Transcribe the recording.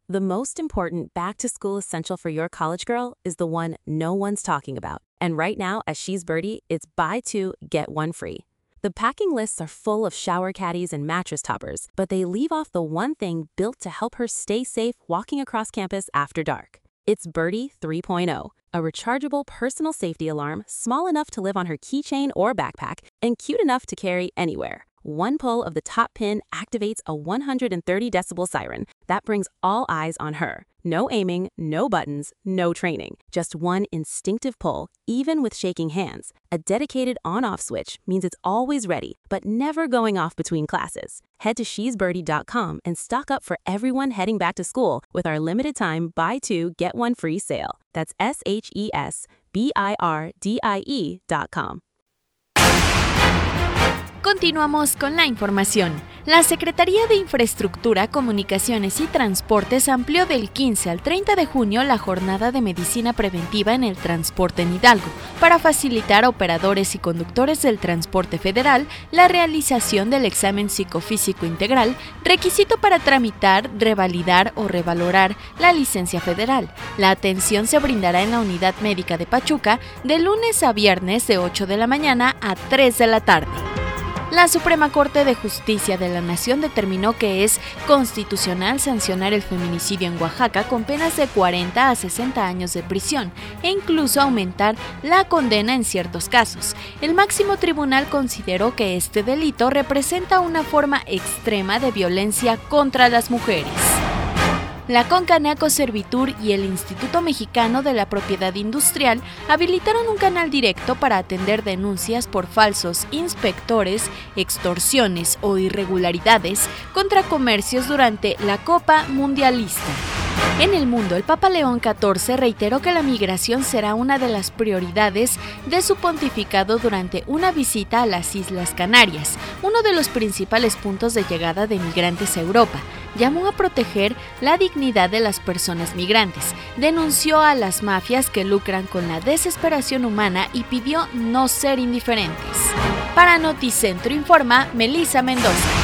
The most important back-to-school essential for your college girl is the one no one's talking about. And right now at She's Birdie, it's buy two, get one free. The packing lists are full of shower caddies and mattress toppers, but they leave off the one thing built to help her stay safe walking across campus after dark. It's Birdie 3.0, a rechargeable personal safety alarm small enough to live on her keychain or backpack and cute enough to carry anywhere. One pull of the top pin activates a 130 decibel siren that brings all eyes on her. No aiming, no buttons, no training. Just one instinctive pull, even with shaking hands. A dedicated on-off switch means it's always ready, but never going off between classes. Head to shesbirdie.com and stock up for everyone heading back to school with our limited time buy two, get one free sale. That's SHESBIRDIE.com. Continuamos con la información. La Secretaría de Infraestructura, Comunicaciones y Transportes amplió del 15 al 30 de junio la jornada de medicina preventiva en el transporte en Hidalgo, para facilitar a operadores y conductores del transporte federal la realización del examen psicofísico integral, requisito para tramitar, revalidar o revalorar la licencia federal. La atención se brindará en la Unidad Médica de Pachuca de lunes a viernes de 8 de la mañana a 3 de la tarde. La Suprema Corte de Justicia de la Nación determinó que es constitucional sancionar el feminicidio en Oaxaca con penas de 40 a 60 años de prisión e incluso aumentar la condena en ciertos casos. El máximo tribunal consideró que este delito representa una forma extrema de violencia contra las mujeres. La Concanaco Servitur y el Instituto Mexicano de la Propiedad Industrial habilitaron un canal directo para atender denuncias por falsos inspectores, extorsiones o irregularidades contra comercios durante la Copa Mundialista. En el mundo, el Papa León XIV reiteró que la migración será una de las prioridades de su pontificado durante una visita a las Islas Canarias, uno de los principales puntos de llegada de migrantes a Europa. Llamó a proteger la dignidad de las personas migrantes, denunció a las mafias que lucran con la desesperación humana y pidió no ser indiferentes. Para Noticentro informa Melissa Mendoza.